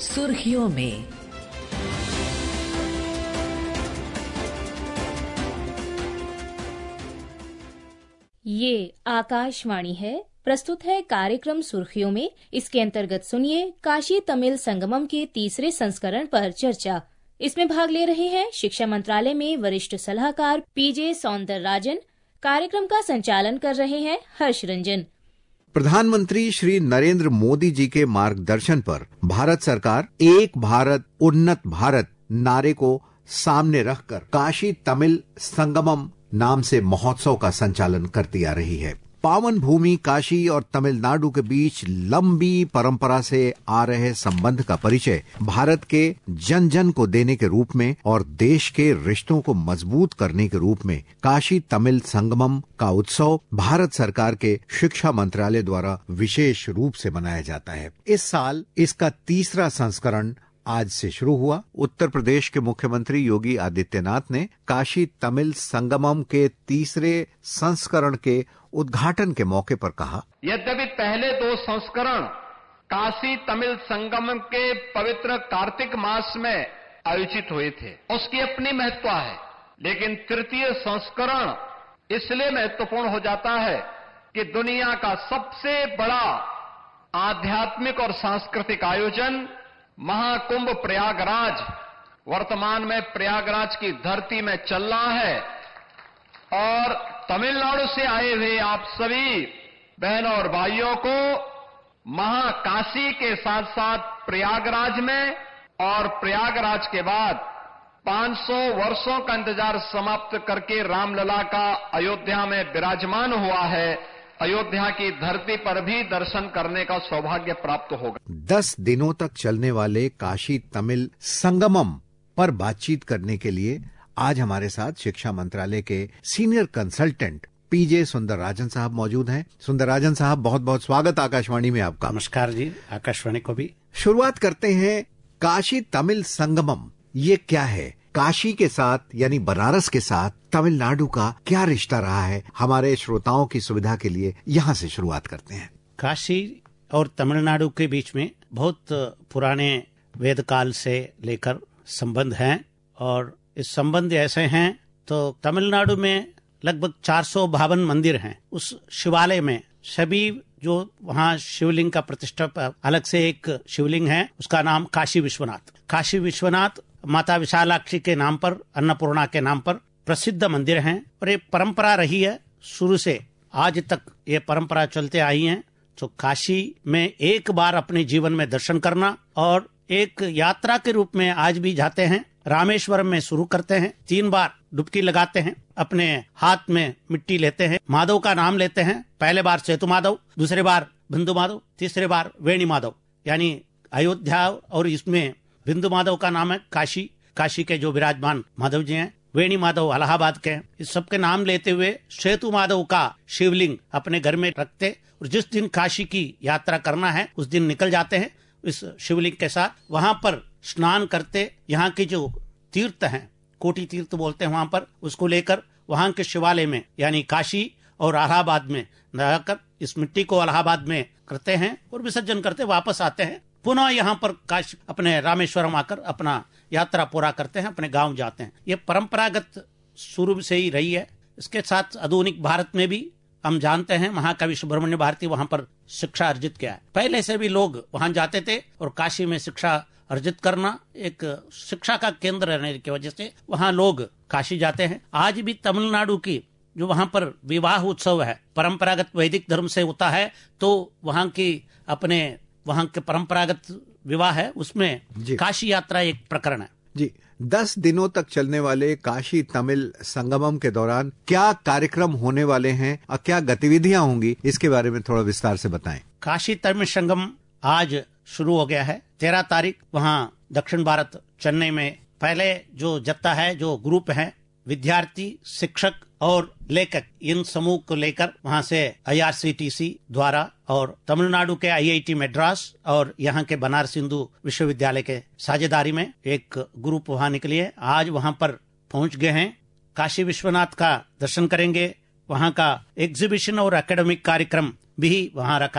सुर्खियों में। ये आकाशवाणी है। प्रस्तुत है कार्यक्रम सुर्खियों में। इसके अंतर्गत सुनिए काशी तमिल संगमम के तीसरे संस्करण पर चर्चा। इसमें भाग ले रहे हैं शिक्षा मंत्रालय में वरिष्ठ सलाहकार पीजे सौंदरराजन। कार्यक्रम का संचालन कर रहे हैं हर्ष रंजन। प्रधानमंत्री श्री नरेंद्र मोदी जी के मार्गदर्शन पर भारत सरकार एक भारत उन्नत भारत नारे को सामने रखकर काशी तमिल संगमम नाम से महोत्सव का संचालन करती आ रही है। पावन भूमि काशी और तमिलनाडु के बीच लंबी परंपरा से आ रहे संबंध का परिचय भारत के जन जन को देने के रूप में और देश के रिश्तों को मजबूत करने के रूप में काशी तमिल संगमम का उत्सव भारत सरकार के शिक्षा मंत्रालय द्वारा विशेष रूप से मनाया जाता है। इस साल इसका तीसरा संस्करण आज से शुरू हुआ। उत्तर प्रदेश के मुख्यमंत्री योगी आदित्यनाथ ने काशी तमिल संगमम के तीसरे संस्करण के उद्घाटन के मौके पर कहा, यद्यपि पहले दो संस्करण काशी तमिल संगमम के पवित्र कार्तिक मास में आयोजित हुए थे, उसकी अपनी महत्व है, लेकिन तृतीय संस्करण इसलिए महत्वपूर्ण हो जाता है कि दुनिया का सबसे बड़ा आध्यात्मिक और सांस्कृतिक आयोजन महाकुंभ प्रयागराज वर्तमान में प्रयागराज की धरती में चल रहा है और तमिलनाडु से आए हुए आप सभी बहनों और भाइयों को महाकाशी के साथ साथ प्रयागराज में और प्रयागराज के बाद 500 वर्षों का इंतजार समाप्त करके रामलला का अयोध्या में विराजमान हुआ है, अयोध्या की धरती पर भी दर्शन करने का सौभाग्य प्राप्त होगा। 10 दिनों तक चलने वाले काशी तमिल संगमम पर बातचीत करने के लिए आज हमारे साथ शिक्षा मंत्रालय के सीनियर कंसल्टेंट पीजे सुंदरराजन साहब मौजूद हैं। सुंदरराजन साहब, बहुत बहुत स्वागत आकाशवाणी में आपका। नमस्कार जी, आकाशवाणी को भी। शुरुआत करते हैं, काशी तमिल संगमम ये क्या है? काशी के साथ यानी बनारस के साथ तमिलनाडु का क्या रिश्ता रहा है? हमारे श्रोताओं की सुविधा के लिए यहाँ से शुरुआत करते हैं। काशी और तमिलनाडु के बीच में बहुत पुराने वेद काल से लेकर संबंध हैं और इस संबंध ऐसे हैं तो तमिलनाडु में लगभग 452 मंदिर हैं। उस शिवालय में सभी जो वहाँ शिवलिंग का प्रतिष्ठा, अलग से एक शिवलिंग है, उसका नाम काशी विश्वनाथ। काशी विश्वनाथ माता विशालाक्षी के नाम पर, अन्नपूर्णा के नाम पर प्रसिद्ध मंदिर हैं और ये परंपरा रही है शुरू से आज तक, ये परंपरा चलते आई है। तो काशी में एक बार अपने जीवन में दर्शन करना और एक यात्रा के रूप में आज भी जाते हैं। रामेश्वरम में शुरू करते हैं, 3 बार डुबकी लगाते हैं, अपने हाथ में मिट्टी लेते हैं, माधव का नाम लेते हैं। पहले बार सेतु माधव, दूसरे बार बिंदु माधव, तीसरे बार वेणी माधव। यानी अयोध्या और इसमें बिंदु माधव का नाम है काशी, काशी के जो विराजमान माधव जी हैं। वेणी माधव इलाहाबाद के हैं। इस सबके नाम लेते हुए सेतु माधव का शिवलिंग अपने घर में रखते और जिस दिन काशी की यात्रा करना है उस दिन निकल जाते हैं इस शिवलिंग के साथ। वहां पर स्नान करते, यहाँ के जो तीर्थ हैं, कोटि तीर्थ बोलते हैं, वहां पर उसको लेकर वहां के शिवालय में यानी काशी और इलाहाबाद में जाकर इस मिट्टी को इलाहाबाद में करते हैं और विसर्जन करते वापस आते हैं। पुनः यहाँ पर काशी अपने रामेश्वरम आकर अपना यात्रा पूरा करते हैं, अपने गांव जाते हैं। ये परंपरागत शुरू से ही रही है। इसके साथ आधुनिक भारत में भी हम जानते हैं महाकवि सुब्रमण्य भारती वहां पर शिक्षा अर्जित किया है। पहले से भी लोग वहां जाते थे और काशी में शिक्षा अर्जित करना एक शिक्षा का केंद्र रहने की वजह से वहां लोग काशी जाते हैं। आज भी तमिलनाडु की जो वहां पर विवाह उत्सव है, परंपरागत वैदिक धर्म से होता है, तो वहां की अपने वहां के परंपरागत विवाह है, उसमें काशी यात्रा एक प्रकरण है जी। 10 दिनों तक चलने वाले काशी तमिल संगमम के दौरान क्या कार्यक्रम होने वाले हैं और क्या गतिविधियां होंगी, इसके बारे में थोड़ा विस्तार से बताएं। काशी तमिल संगम आज शुरू हो गया है। 13 तारीख वहाँ दक्षिण भारत चेन्नई में पहले जो जत्था है, जो ग्रुप है, विद्यार्थी, शिक्षक और लेखक, इन समूह को लेकर वहां से IRCTC द्वारा और तमिलनाडु के IIT मद्रास और यहाँ के बनारस हिंदू विश्वविद्यालय के साझेदारी में एक ग्रुप वहां निकली है। आज वहां पर पहुंच गए हैं। काशी विश्वनाथ का दर्शन करेंगे। वहां का एग्जीबिशन और एकेडमिक कार्यक्रम भी वहां रखा है।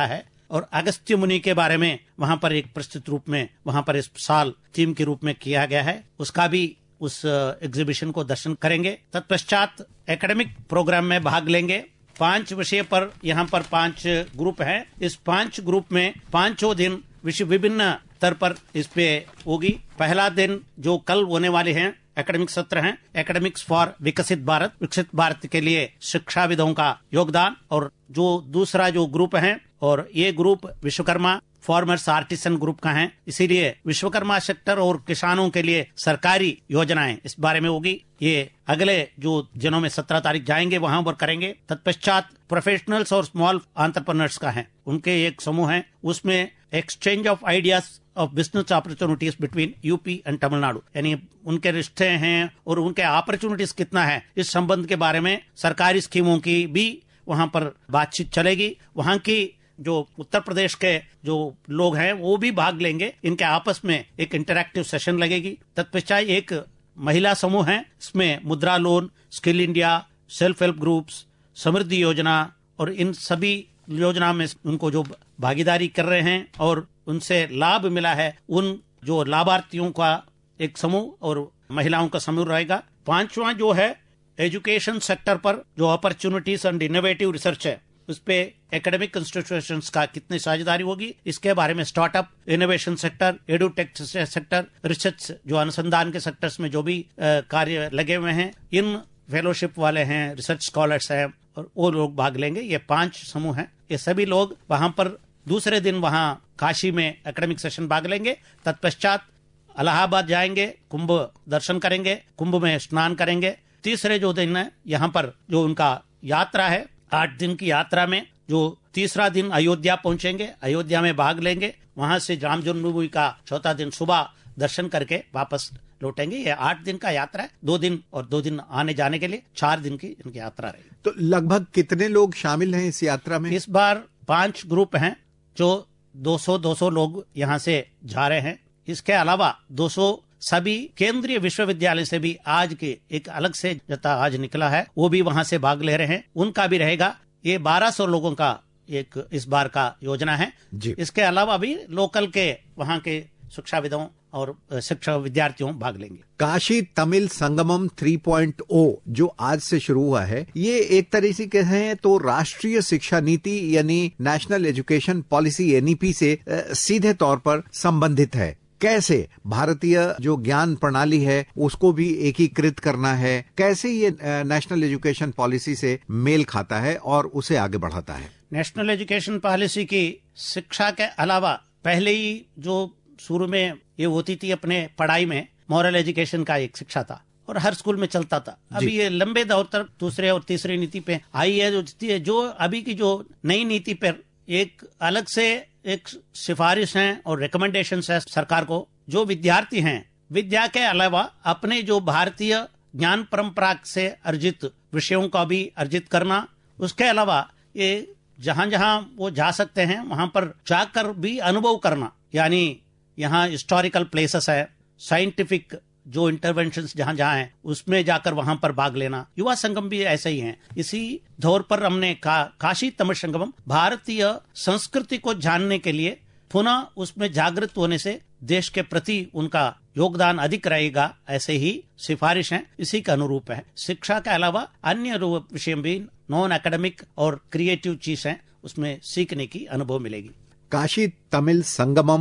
और अगस्त्य मुनि के बारे में वहां पर एक प्रस्तुत रूप में वहां पर इस साल थीम के रूप में किया गया है, उसका भी उस एग्जीबिशन को दर्शन करेंगे। तत्पश्चात एकेडमिक प्रोग्राम में भाग लेंगे। 5 विषय पर यहाँ पर 5 ग्रुप हैं। इस 5 ग्रुप में 5 दिन विषय विभिन्न स्तर पर इस पे होगी। पहला दिन जो कल होने वाले हैं एकेडमिक सत्र हैं, एकेडमिक्स फॉर विकसित भारत के लिए शिक्षाविदों का योगदान। और जो दूसरा जो ग्रुप है, और ये group Vishwakarma farmers artisan group का है, इसीलिए विश्वकर्मा सेक्टर और किसानों के लिए सरकारी योजनाएं इस बारे में होगी। ये अगले जो दिनों में 17 तारीख जाएंगे वहां पर करेंगे। तत्पश्चात प्रोफेशनल्स और स्मॉल एंटरप्रेन्योर्स का है, उनके एक समूह है, उसमें exchange of ideas of business opportunities between UP and Tamil Nadu, यानी उनके रिश्ते हैं और उनके अपॉर्चुनिटीज कितना है, इस संबंध के बारे में सरकारी स्कीमों की भी वहां पर बातचीत चलेगी। वहां की जो उत्तर प्रदेश के जो लोग हैं वो भी भाग लेंगे। इनके आपस में एक इंटरैक्टिव सेशन लगेगी। तत्पश्चात एक महिला समूह है, इसमें Mudra loan, skill India, self help groups, Samriddhi Yojana और इन सभी योजना में उनको जो भागीदारी कर रहे हैं और उनसे लाभ मिला है, उन जो लाभार्थियों का एक समूह और महिलाओं का समूह रहेगा। 5वां जो है एजुकेशन सेक्टर पर जो अपॉर्चुनिटीज एंड इनोवेटिव रिसर्च है, उस पे एकेडमिक इंस्टीट्यूशंस का कितनी साझेदारी होगी, इसके बारे में startup, innovation sector, edutech sector, research जो अनुसंधान के सेक्टर्स में जो भी कार्य लगे हुए हैं, इन फेलोशिप वाले हैं, रिसर्च स्कॉलर्स हैं, और वो लोग भाग लेंगे। ये 5 समूह हैं। ये सभी लोग वहां पर दूसरे दिन वहां काशी में एकेडमिक सेशन भाग लेंगे। तत्पश्चात इलाहाबाद जाएंगे, कुंभ दर्शन करेंगे, कुंभ में स्नान करेंगे। तीसरे जो दिन है यहाँ पर जो उनका यात्रा है, 8 दिन की यात्रा में जो तीसरा दिन अयोध्या पहुंचेंगे, अयोध्या में भाग लेंगे। वहां से राम जन्मभूमि का चौथा दिन सुबह दर्शन करके वापस लौटेंगे। ये 8 दिन का यात्रा है, 2 दिन और 2 दिन आने जाने के लिए 4 दिन की इनकी यात्रा रहेगी। तो लगभग कितने लोग शामिल हैं इस यात्रा में? इस बार 5 ग्रुप हैं, जो 200 लोग यहाँ से जा रहे हैं। इसके अलावा 200 सभी केंद्रीय विश्वविद्यालय से भी आज के एक अलग से जता आज निकला है, वो भी वहां से भाग ले रहे हैं, उनका भी रहेगा। ये 1200 लोगों का एक इस बार का योजना है जी। इसके अलावा भी लोकल के वहां के शिक्षाविदों और शिक्षक विद्यार्थियों भाग लेंगे। काशी तमिल संगमम 3.0 जो आज से शुरू हुआ है, ये एक तरीके के हैं तो राष्ट्रीय शिक्षा नीति यानी नेशनल एजुकेशन पॉलिसी NEP से सीधे तौर पर संबंधित है। कैसे भारतीय जो ज्ञान प्रणाली है उसको भी एकीकृत करना है, कैसे ये नेशनल एजुकेशन पॉलिसी से मेल खाता है और उसे आगे बढ़ाता है? नेशनल एजुकेशन पॉलिसी की शिक्षा के अलावा पहले ही जो शुरू में ये होती थी अपने पढ़ाई में, मॉरल एजुकेशन का एक शिक्षा था और हर स्कूल में चलता था। अभी ये लंबे दौर तक दूसरे और तीसरी नीति पे आई है। जो अभी की जो नई नीति पर एक अलग से एक सिफारिश है और रिकमेंडेशंस है सरकार को, जो विद्यार्थी हैं विद्या के अलावा अपने जो भारतीय ज्ञान परंपरा से अर्जित विषयों का भी अर्जित करना, उसके अलावा ये जहां जहां वो जा सकते हैं वहां पर जाकर भी अनुभव करना, यानी यहाँ हिस्टोरिकल प्लेसेस है, साइंटिफिक जो इंटरवेंशंस जहां जहां हैं उसमें जाकर वहां पर भाग लेना। युवा संगम भी ऐसे ही है। इसी दौर पर हमने काशी तमिल संगमम भारतीय संस्कृति को जानने के लिए पुनः उसमें जागृत होने से देश के प्रति उनका योगदान अधिक रहेगा, ऐसे ही सिफारिश है, इसी के अनुरूप है। शिक्षा के अलावा अन्य विषय भी नॉन एकेडमिक और क्रिएटिव चीज है, उसमें सीखने की अनुभव मिलेगी। काशी तमिल संगमम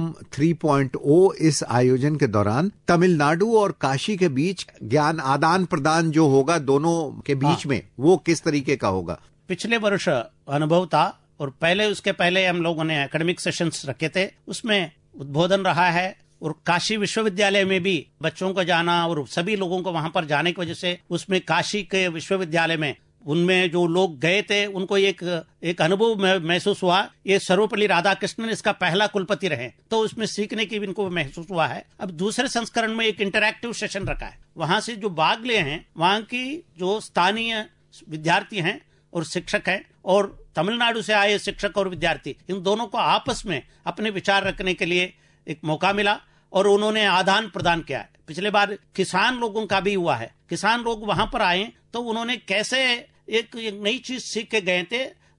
3.0 इस आयोजन के दौरान तमिलनाडु और काशी के बीच ज्ञान आदान प्रदान जो होगा दोनों के बीच में, वो किस तरीके का होगा? पिछले वर्ष अनुभव था और उसके पहले हम लोगों ने एकेडमिक सेशंस रखे थे, उसमें उद्बोधन रहा है। और काशी विश्वविद्यालय में भी बच्चों को जाना और सभी लोगों को वहां पर जाने की वजह से उसमें काशी के विश्वविद्यालय में उनमें जो लोग गए थे उनको एक अनुभव महसूस हुआ। ये सर्वपल्ली राधाकृष्णन इसका पहला कुलपति रहे, तो उसमें सीखने की भी इनको महसूस हुआ है। अब दूसरे संस्करण में एक इंटरैक्टिव सेशन रखा है, वहां से जो भाग लिए हैं वहां की जो स्थानीय विद्यार्थी हैं और शिक्षक हैं और तमिलनाडु से आए शिक्षक और विद्यार्थी, इन दोनों को आपस में अपने विचार रखने के लिए एक मौका मिला और उन्होंने आदान प्रदान किया है। पिछले बार किसान लोगों का भी हुआ है। किसान लोग वहां पर आए तो उन्होंने कैसे एक नई चीज सीख के गए थे,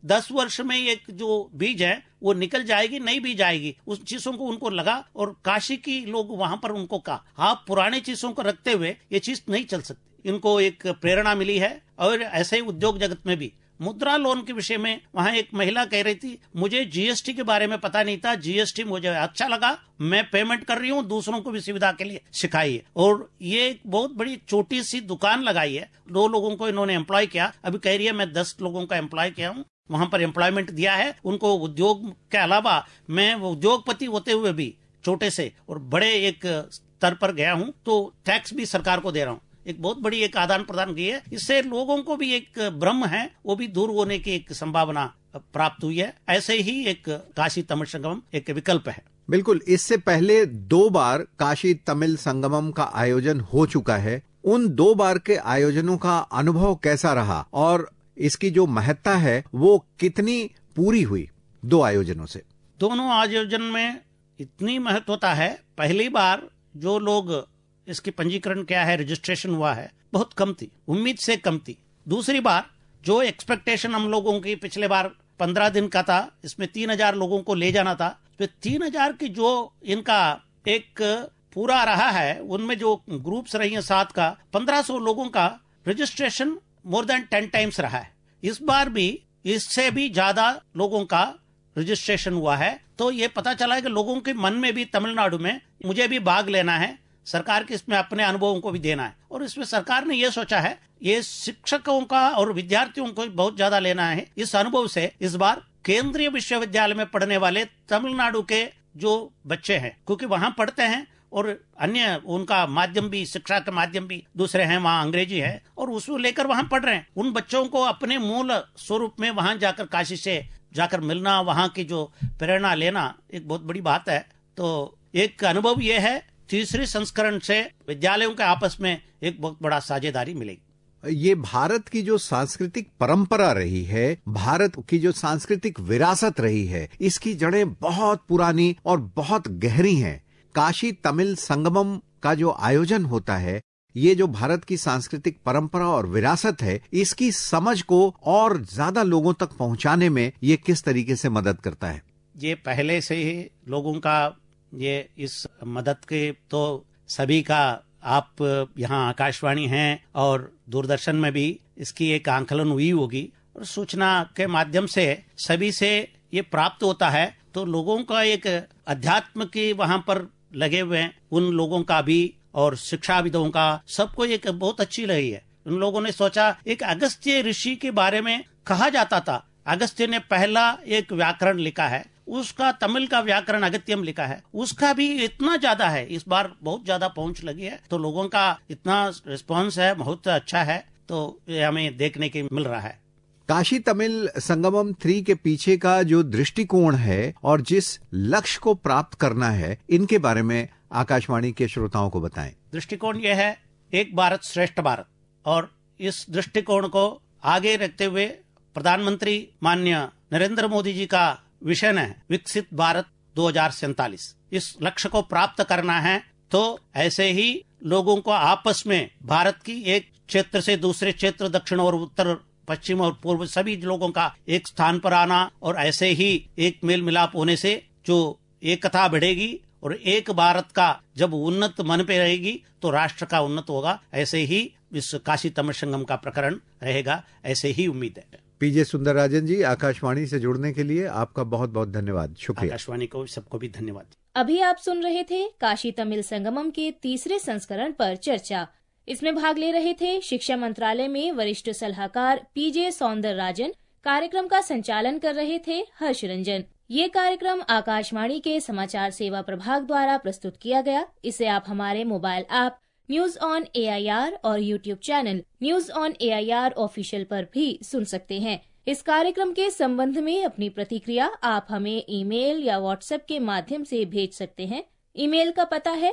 10 वर्ष में एक जो बीज है वो निकल जाएगी, नई बीज आएगी। उस चीजों को उनको लगा और काशी की लोग वहां पर उनको कहा आप पुराने चीजों को रखते हुए ये चीज नहीं चल सकती। इनको एक प्रेरणा मिली है। और ऐसे ही उद्योग जगत में भी मुद्रा लोन के विषय में वहां एक महिला कह रही थी मुझे जीएसटी के बारे में पता नहीं था, जीएसटी मुझे अच्छा लगा, मैं पेमेंट कर रही हूँ, दूसरों को भी सुविधा के लिए सिखाई है। और ये एक बहुत बड़ी छोटी सी दुकान लगाई है, 2 लोगों को इन्होंने एम्प्लॉय किया। अभी कह रही है मैं 10 लोगों का एम्प्लॉय किया हूँ, वहां पर एम्प्लॉयमेंट दिया है उनको। उद्योग के अलावा मैं उद्योगपति होते हुए भी छोटे से और बड़े एक स्तर पर गया हूँ, तो टैक्स भी सरकार को दे रहा हूँ। एक बहुत बड़ी एक आदान प्रदान की है। इससे लोगों को भी एक भ्रम है वो भी दूर होने की एक संभावना प्राप्त हुई है। ऐसे ही एक काशी तमिल संगमम एक विकल्प है। बिल्कुल, इससे पहले 2 बार काशी तमिल संगमम का आयोजन हो चुका है। उन 2 बार के आयोजनों का अनुभव कैसा रहा और इसकी जो महत्ता है वो कितनी पूरी हुई 2 आयोजनों से? दोनों आयोजन में इतनी महत्वता है। पहली बार जो लोग इसकी पंजीकरण क्या है, रजिस्ट्रेशन हुआ है, बहुत कम थी, उम्मीद से कम थी। दूसरी बार जो एक्सपेक्टेशन हम लोगों की पिछले बार 15 दिन का था, इसमें 3000 लोगों को ले जाना था। तो 3000 की जो इनका एक पूरा रहा है, उनमें जो ग्रुप्स रही हैं 7 का 1500 लोगों का रजिस्ट्रेशन मोर देन 10 टाइम्स रहा है। इस बार भी इससे भी ज्यादा लोगों का रजिस्ट्रेशन हुआ है। तो ये पता चला है कि लोगों के मन में भी तमिलनाडु में मुझे भी भाग लेना है, सरकार के इसमें अपने अनुभवों को भी देना है। और इसमें सरकार ने यह सोचा है ये शिक्षकों का और विद्यार्थियों को बहुत ज्यादा लेना है। इस अनुभव से इस बार केंद्रीय विश्वविद्यालय में पढ़ने वाले तमिलनाडु के जो बच्चे हैं, क्योंकि वहां पढ़ते हैं और अन्य उनका माध्यम भी, शिक्षा के माध्यम भी दूसरे हैं, वहां अंग्रेजी है और उसको लेकर वहां पढ़ रहे हैं। उन बच्चों को अपने मूल स्वरूप में वहां जाकर काशी से जाकर मिलना, वहां की जो प्रेरणा लेना एक बहुत बड़ी बात है। तो एक अनुभव यह है, तीसरे संस्करण से विद्यालयों के आपस में एक बहुत बड़ा साझेदारी मिलेगी। ये भारत की जो सांस्कृतिक परंपरा रही है, भारत की जो सांस्कृतिक विरासत रही है, इसकी जड़ें बहुत पुरानी और बहुत गहरी हैं। काशी तमिल संगमम का जो आयोजन होता है, ये जो भारत की सांस्कृतिक परंपरा और विरासत है, इसकी समझ को और ज्यादा लोगों तक पहुंचाने में ये किस तरीके से मदद करता है? ये पहले से ही लोगों का ये इस मदद के तो सभी का, आप यहाँ आकाशवाणी हैं और दूरदर्शन में भी इसकी एक आंकलन हुई होगी और सूचना के माध्यम से सभी से ये प्राप्त होता है। तो लोगों का एक अध्यात्म की वहां पर लगे हुए हैं, उन लोगों का भी और शिक्षाविदों का, सबको एक बहुत अच्छी लगी है। उन लोगों ने सोचा, एक अगस्त्य ऋषि के बारे में कहा जाता था, अगस्त्य ने पहला एक व्याकरण लिखा है, उसका तमिल का व्याकरण अगत्यम लिखा है, उसका भी इतना ज्यादा है। इस बार बहुत ज्यादा पहुंच लगी है, तो लोगों का इतना रिस्पांस है, बहुत अच्छा है। तो ये हमें देखने के मिल रहा है। काशी तमिल संगमम 3 के पीछे का जो दृष्टिकोण है और जिस लक्ष्य को प्राप्त करना है, इनके बारे में आकाशवाणी के श्रोताओं को बताएं। दृष्टिकोण यह है, एक भारत श्रेष्ठ भारत, और इस दृष्टिकोण को आगे रखते हुए प्रधानमंत्री माननीय नरेंद्र मोदी जी का विजन है विकसित भारत 2047। इस लक्ष्य को प्राप्त करना है तो ऐसे ही लोगों को आपस में भारत की एक क्षेत्र से दूसरे क्षेत्र, दक्षिण और उत्तर, पश्चिम और पूर्व, सभी लोगों का एक स्थान पर आना और ऐसे ही एक मेल मिलाप होने से जो एकता बढ़ेगी और एक भारत का जब उन्नत मन पे रहेगी तो राष्ट्र का उन्नत होगा। ऐसे ही इस काशी तमिल संगम का प्रकरण रहेगा, ऐसे ही उम्मीद है। पीजे सुंदरराजन जी, आकाशवाणी से जुड़ने के लिए आपका बहुत बहुत धन्यवाद, शुक्रिया। आकाशवाणी को सबको भी धन्यवाद। अभी आप सुन रहे थे काशी तमिल संगमम के तीसरे संस्करण पर चर्चा। इसमें भाग ले रहे थे शिक्षा मंत्रालय में वरिष्ठ सलाहकार पीजे सौंदरराजन। कार्यक्रम का संचालन कर रहे थे हर्ष रंजन। ये कार्यक्रम आकाशवाणी के समाचार सेवा प्रभाग द्वारा प्रस्तुत किया गया। इसे आप हमारे mobile app news on AIR और YouTube channel news on AIR official पर भी सुन सकते हैं। इस कार्यक्रम के संबंध में अपनी प्रतिक्रिया आप हमें ईमेल या व्हाट्सएप के माध्यम से भेज सकते हैं। ईमेल का पता है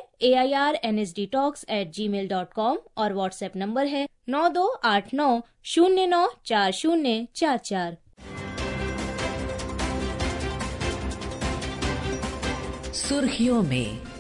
airnsdtalks@gmail.com और व्हाट्सएप नंबर है 9289094044। सुर्खियों में